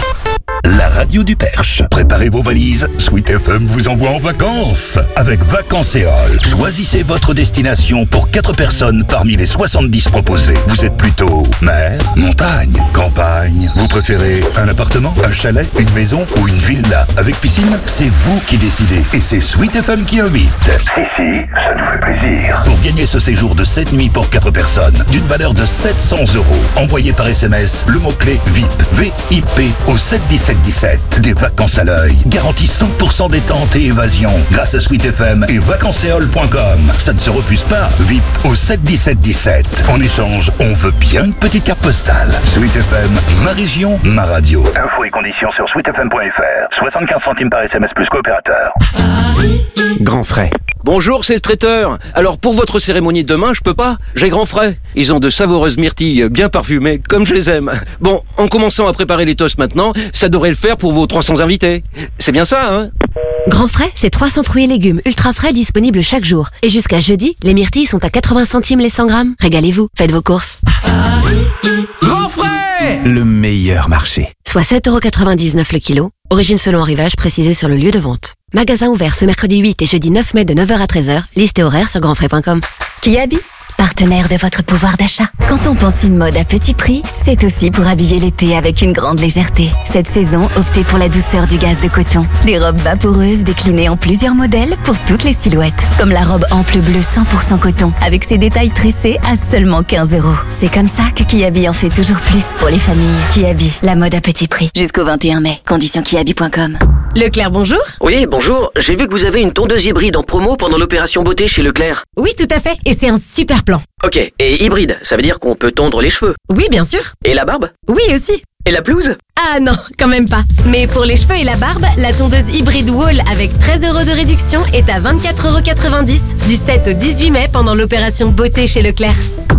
la radio du Perche. Préparez vos valises, Sweet F M vous envoie en vacances. Avec Vacancéole, choisissez votre destination pour quatre personnes parmi les soixante-dix proposées. Vous êtes plutôt mer, montagne, campagne. Vous préférez un appartement, un chalet, une maison ou une villa avec piscine? C'est vous qui décidez et c'est Sweet F M qui invite. Si, si, ça nous fait plaisir. Pour gagner ce séjour de sept nuits pour quatre personnes d'une valeur de sept cents euros, envoyez par S M S le mot-clé V I P, V I P au sept dix-sept dix-sept. Des vacances à l'œil, garantie cent pour cent détente et évasion grâce à Sweet F M et vacancéole point com. Ça ne se refuse pas. V I P au sept dix-sept dix-sept. En échange, on veut bien une petite carte postale. Sweet F M, ma région, ma radio. Infos et conditions sur sweet f m point f r. soixante-quinze centimes par S M S plus coopérateur. Grand frais. Bonjour, c'est le traiteur. Alors pour votre cérémonie de demain, je peux pas. J'ai grand frais. Ils ont de savoureuses myrtilles bien parfumées, comme je les aime. Bon, en commençant à préparer les toasts maintenant, ça devrait le faire pour vos trois cents invités. C'est bien ça, hein? Grand frais, c'est trois cents fruits et légumes ultra frais disponibles chaque jour. Et jusqu'à jeudi, les myrtilles sont à quatre-vingts centimes les cent grammes. Régalez-vous, faites vos courses. Grand frais, le meilleur marché. Soit sept euros quatre-vingt-dix-neuf le kilo. Origine selon arrivage précisée sur le lieu de vente. Magasin ouvert ce mercredi huit et jeudi neuf mai de neuf heures à treize heures. Liste et horaire sur grand frais point com. Kiabi, partenaire de votre pouvoir d'achat. Quand on pense une mode à petit prix, c'est aussi pour habiller l'été avec une grande légèreté. Cette saison, optez pour la douceur du gaz de coton. Des robes vaporeuses déclinées en plusieurs modèles pour toutes les silhouettes. Comme la robe ample bleue cent pour cent coton, avec ses détails tressés à seulement quinze euros. C'est comme ça que Kiabi en fait toujours plus pour les familles. Kiabi, la mode à petit prix. Jusqu'au vingt et un mai. Conditions kiabi point com. Leclerc, bonjour. Oui, bonjour. J'ai vu que vous avez une tondeuse hybride en promo pendant l'opération beauté chez Leclerc. Oui, tout à fait. Et c'est un super plan. Ok, et hybride, ça veut dire qu'on peut tondre les cheveux? Oui, bien sûr. Et la barbe? Oui, aussi. Et la pelouse? Ah non, quand même pas. Mais pour les cheveux et la barbe, la tondeuse hybride Wall avec treize euros de réduction est à vingt-quatre euros quatre-vingt-dix du sept au dix-huit mai pendant l'opération beauté chez Leclerc.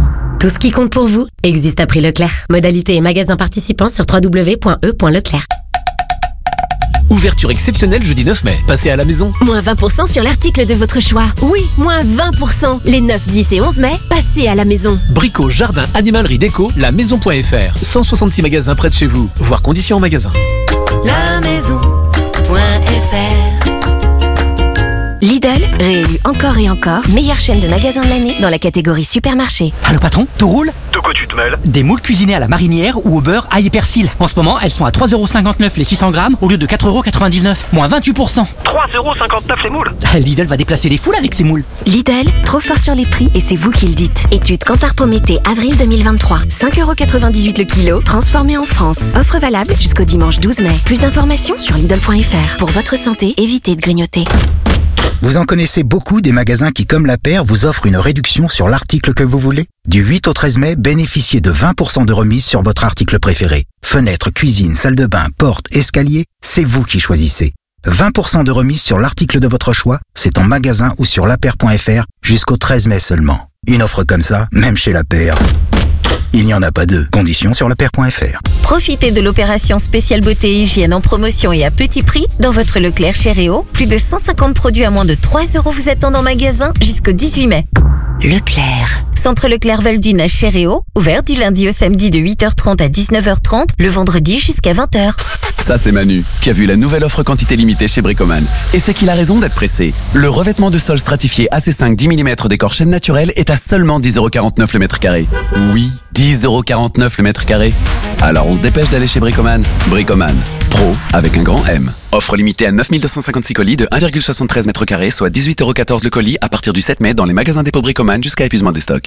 Tout ce qui compte pour vous existe à prix Leclerc. Modalité et magasins participants sur w w w point e point leclerc. Ouverture exceptionnelle jeudi neuf mai. Passez à la maison. Moins vingt pour cent sur l'article de votre choix. Oui, moins vingt pour cent. Les neuf, dix et onze mai, passez à la maison. Brico, jardin, animalerie, déco, la maison.fr. cent soixante-six magasins près de chez vous. Voir conditions en magasin. La maison.fr. Lidl, réélu encore et encore, meilleure chaîne de magasins de l'année dans la catégorie supermarché. Allô patron, tout roule? De quoi tu te mêles? Des moules cuisinés à la marinière ou au beurre, ail et persil. En ce moment, elles sont à trois euros cinquante-neuf les six cents grammes au lieu de quatre euros quatre-vingt-dix-neuf, moins vingt-huit pour cent. trois euros cinquante-neuf les moules? Lidl va déplacer les foules avec ses moules. Lidl, trop fort sur les prix et c'est vous qui le dites. Étude Kantar Prométhée, avril deux mille vingt-trois. cinq euros quatre-vingt-dix-huit le kilo, transformé en France. Offre valable jusqu'au dimanche douze mai. Plus d'informations sur Lidl point F R. Pour votre santé, évitez de grignoter. Vous en connaissez beaucoup des magasins qui, comme la paire, vous offrent une réduction sur l'article que vous voulez? Du huit au treize mai, bénéficiez de vingt pour cent de remise sur votre article préféré. Fenêtre, cuisine, salle de bain, porte, escalier, c'est vous qui choisissez. vingt pour cent de remise sur l'article de votre choix, c'est en magasin ou sur lapaire point F R jusqu'au treize mai seulement. Une offre comme ça, même chez la paire, il n'y en a pas deux. Conditions sur lapaire point F R. Profitez de l'opération spéciale beauté et hygiène en promotion et à petit prix dans votre Leclerc chez Réo. Plus de cent cinquante produits à moins de trois euros vous attendent en magasin jusqu'au dix-huit mai. Leclerc. Centre Leclerc Val-du-Nage chez Réo, ouvert du lundi au samedi de huit heures trente à dix-neuf heures trente, le vendredi jusqu'à vingt heures. Ça c'est Manu, qui a vu la nouvelle offre quantité limitée chez Bricoman. Et c'est qu'il a raison d'être pressé. Le revêtement de sol stratifié A C cinq dix millimètres décor chaîne naturelle est à seulement dix euros quarante-neuf le mètre carré. Oui, dix euros quarante-neuf le mètre carré. Alors on se dépêche d'aller chez Bricoman. Bricoman, pro avec un grand M. Offre limitée à neuf mille deux cent cinquante-six colis de un virgule soixante-treize mètres carrés, soit dix-huit euros quatorze le colis à partir du sept mai dans les magasins dépôt Bricoman jusqu'à épuisement des stocks.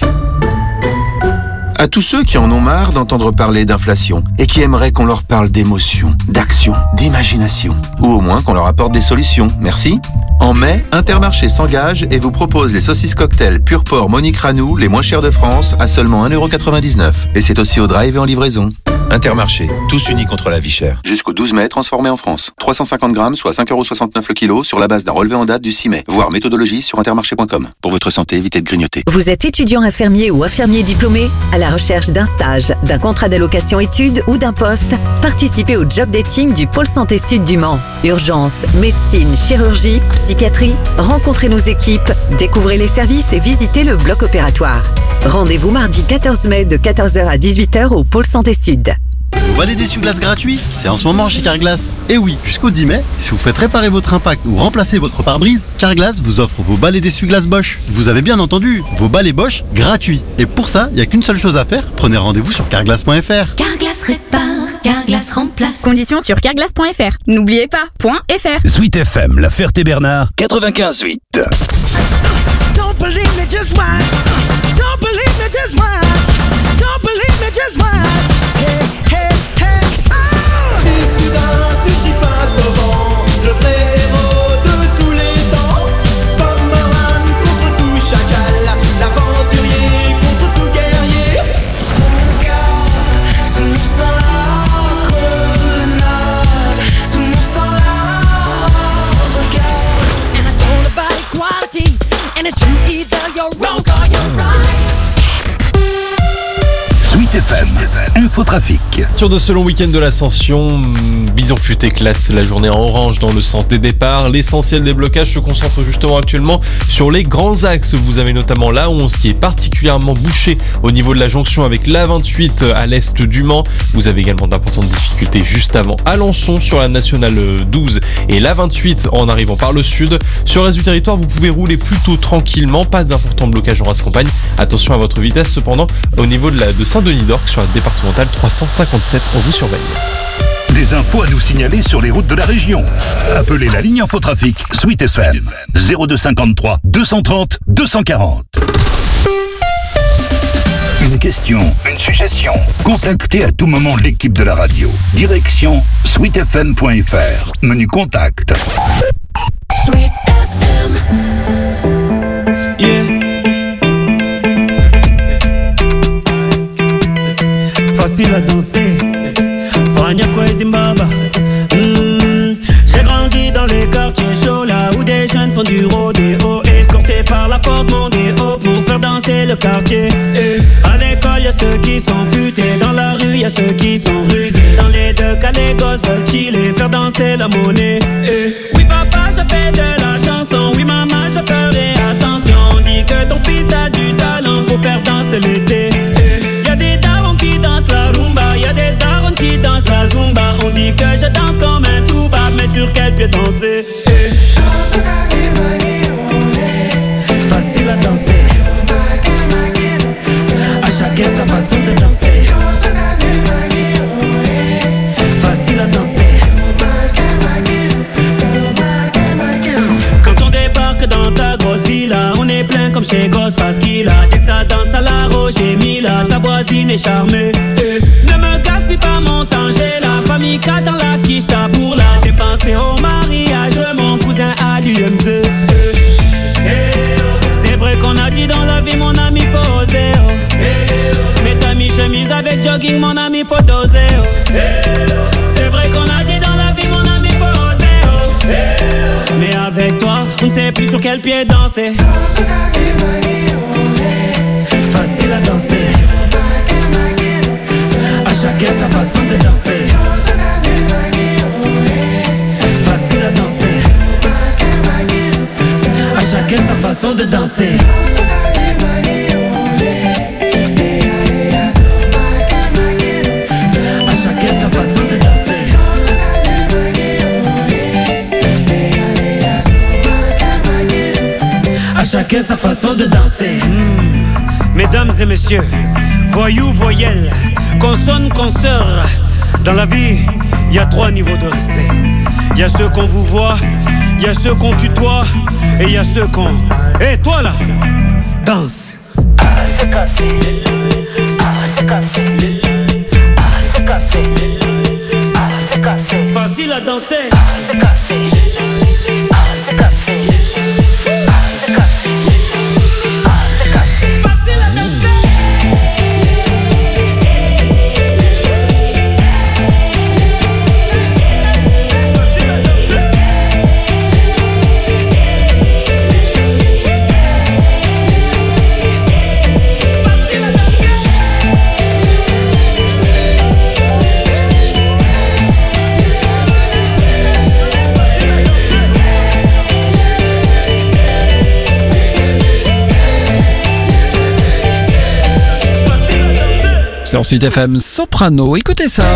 À tous ceux qui en ont marre d'entendre parler d'inflation et qui aimeraient qu'on leur parle d'émotion, d'action, d'imagination, ou au moins qu'on leur apporte des solutions, merci. En mai, Intermarché s'engage et vous propose les saucisses cocktail Pur Porc Monique Ranou, les moins chères de France, à seulement un euro quatre-vingt-dix-neuf. Et c'est aussi au drive et en livraison. Intermarché, tous unis contre la vie chère. Jusqu'au douze mai, transformé en France. trois cent cinquante grammes, soit cinq euros soixante-neuf le kilo, sur la base d'un relevé en date du six mai. Voir méthodologie sur intermarché point com. Pour votre santé, évitez de grignoter. Vous êtes étudiant infirmier ou infirmier diplômé à la recherche d'un stage, d'un contrat d'allocation études ou d'un poste? Participez au job dating du Pôle Santé Sud du Mans. Urgence, médecine, chirurgie, psychiatrie. Rencontrez nos équipes, découvrez les services et visitez le bloc opératoire. Rendez-vous mardi quatorze mai de quatorze heures à dix-huit heures au Pôle Santé Sud. Vous balai d'essuie-glace gratuit, c'est en ce moment chez Carglass. Et oui, jusqu'au dix mai, si vous faites réparer votre impact ou remplacer votre pare-brise, Carglass vous offre vos balais d'essuie-glace Bosch. Vous avez bien entendu, vos balais Bosch gratuits. Et pour ça, il n'y a qu'une seule chose à faire, prenez rendez-vous sur carglass point F R. Carglass répare, Carglass remplace. Conditions sur carglass point F R. N'oubliez pas, .fr. Sweet F M, La Ferté-Bernard, quatre-vingt-quinze huit. Don't believe me, just watch. Don't believe me, just watch. Don't believe me, just watch. Hey, hey, hey, oh! Ici d'un sujet face au vent, le vrai héros de tous les temps. Bomberman contre tout chacal, l'aventurier contre tout guerrier. Mon cœur, sous mon sang la grenade, sous mon sang la regarde. And I told about equality, and it's you either you're wrong or you're right. Sweet F M, Infotrafic. Sur de ce long week-end de l'Ascension, Bison Futé classe la journée en orange dans le sens des départs. L'essentiel des blocages se concentre justement actuellement sur les grands axes. Vous avez notamment l'A onze qui est particulièrement bouché au niveau de la jonction avec l'A vingt-huit à l'est du Mans. Vous avez également d'importantes difficultés juste avant Alençon sur la nationale douze et l'A vingt-huit en arrivant par le sud. Sur le reste du territoire, vous pouvez rouler plutôt tranquillement, pas d'importants blocages en race-campagne. Attention à votre vitesse cependant au niveau de, la, de Saint-Denis-d'Orc sur la départementale trois cent cinquante-sept, on vous surveille. Des infos à nous signaler sur les routes de la région. Appelez la ligne Infotrafic Sweet F M zéro deux cinquante-trois deux cent trente deux cent quarante. Une question, une suggestion. Contactez à tout moment l'équipe de la radio. Direction sweet f m point f r. Menu contact. Sweet F M. Yeah. Facile à danser, Fania Zimbabwe. Mmh. J'ai grandi dans les quartiers chauds, là où des jeunes font du rodéo, escortés par la Ford Mondeo pour faire danser le quartier. Et à l'école ceux qui sont futés. Dans la rue, y'a ceux qui sont rusés. Dans les deux cas, les gosses veulent chiller, faire danser la monnaie. Eh. Oui, papa, je fais de la chanson. Oui, maman, je ferai attention. On dit que ton fils a du talent pour faire danser l'été. Eh. Y'a des darons qui dansent la rumba, y'a des darons qui dansent la zumba. On dit que je danse comme un tuba, mais sur quel pied danser? Eh. Facile à danser, à chacun sa façon de danser. Facile à danser. Quand on débarque dans ta grosse villa, on est plein comme chez Ghostface Killah. Dès que ça danse à la Roger Mila, ta voisine est charmée. Eh, ne me gaspille pas mon temps, j'ai la famille quatre dans la quiche, t'as pour la dépenser au mariage de mon cousin Ali M Z. Eh, eh, oh. C'est vrai qu'on a dit dans la vie, mon ami, faut oser. Oh. Eh, oh. Mets ta mi-chemise avec jogging, mon ami, faut doser. Oh. Eh, oh. C'est vrai qu'on a dit dans la vie, mon ami, faut oser. Oh. Eh, oh. Mais avec toi, on ne sait plus sur quel pied danser. Facile à danser, à chacun sa façon de danser. Facile à danser, à chacun sa façon de danser. À chacun sa façon de danser. À chacun sa façon de danser. Mmh. Mesdames et messieurs, voyous, voyelles, consonnes, consoeurs. Dans la vie, il y a trois niveaux de respect. Il y a ceux qu'on vous voit, il y a ceux qu'on tutoie, et il y a ceux qu'on... Hé, hey, toi là, danse. Ah, c'est cassé. Ah, c'est cassé. Ah, c'est cassé. Ah, c'est cassé. Facile à danser. Ah, c'est cassé. Ah, c'est cassé. Ah, c'est cassé. Ah, c'est cassé. Facile à danser. C'est ensuite F M Soprano, écoutez ça.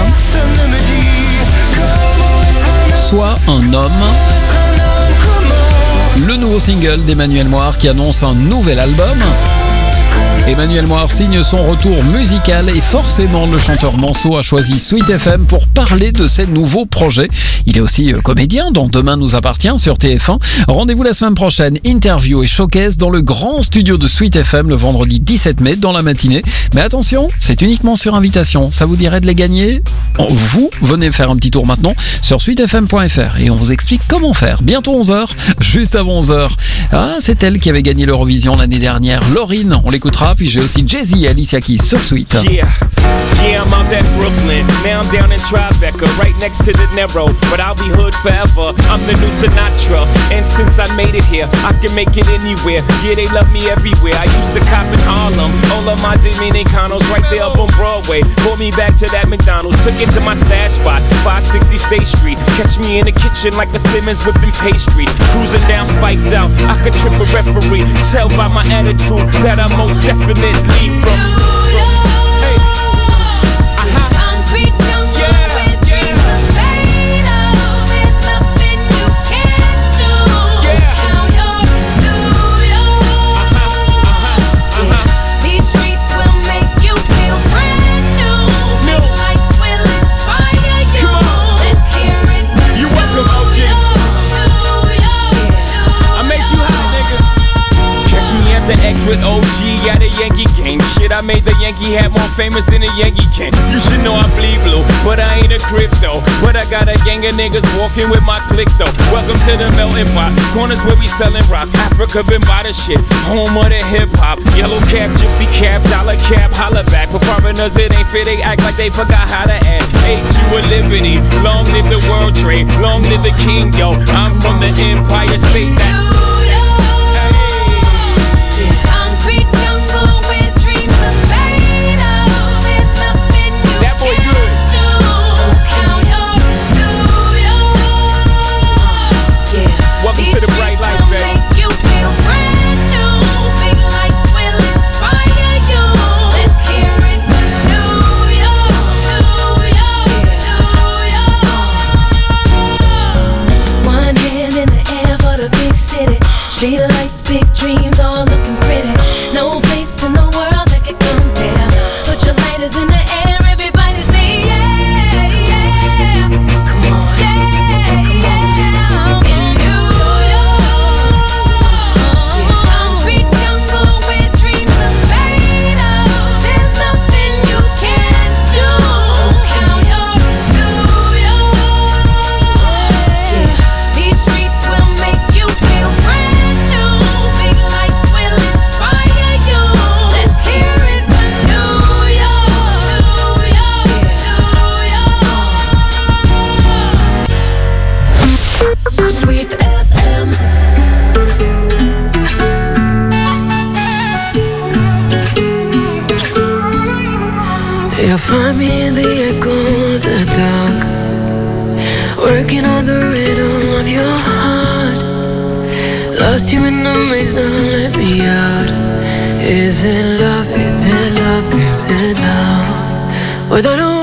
Sois un homme. Le nouveau single d'Emmanuel Moir qui annonce un nouvel album. Emmanuel Moir signe son retour musical et forcément le chanteur Manso a choisi Sweet F M pour parler de ses nouveaux projets. Il est aussi comédien dans Demain nous appartient sur T F un. Rendez-vous la semaine prochaine, interview et showcase dans le grand studio de Sweet F M le vendredi dix-sept mai dans la matinée. Mais attention, c'est uniquement sur invitation. Ça vous dirait de les gagner? Vous venez faire un petit tour maintenant sur sweet f m point f r et on vous explique comment faire. Bientôt onze heures, juste avant onze heures. Ah, c'est elle qui avait gagné l'Eurovision l'année dernière, Laurine. On l'écoutera. Puis j'ai aussi Jay-Z et Alicia Keys sur Sweet. Yeah, yeah, I'm out at Brooklyn. Now I'm down in Tribeca, right next to the Narrow. But I'll be hood forever. I'm the new Sinatra. And since I made it here, I can make it anywhere. Yeah, they love me everywhere. I used to cop in Harlem. All of my Dominicanos right there up on Broadway. Pulled me back to that McDonald's. Took it to my stash spot, five sixty State Street. Catch me in the kitchen like a Simmons whipping pastry. Cruising down, spiked out. I could trip a referee. Tell by my attitude that I most definitely from. Hey. Uh-huh. Concrete jungle yeah. Where dreams are made of. There's nothing you can't do. Yeah. Now you're New York. Uh-huh. Uh-huh. Uh-huh. These streets will make you feel brand new. No. Big lights will inspire you. Come on. Let's hear it. You welcome, O G. I made you hot, nigga. Catch me at the X with O G at a Yankee game. Shit, I made the Yankee hat more famous than a Yankee can. You should know I bleed blue, but I ain't a crypto. But I got a gang of niggas walking with my click though. Welcome to the melting pot. Corners where we selling rock. Africa been by the shit. Home of the hip hop. Yellow cap, gypsy cap, dollar cap, holla back. For foreigners it ain't fair, they act like they forgot how to act. Age you a liberty. Long live the world trade. Long live the king, yo. I'm from the Empire State. That's concrete jungle where dreams are made of. Playing on the rhythm of your heart. Lost you in the maze, now let me out. Is it love, is it love, is it love? Without a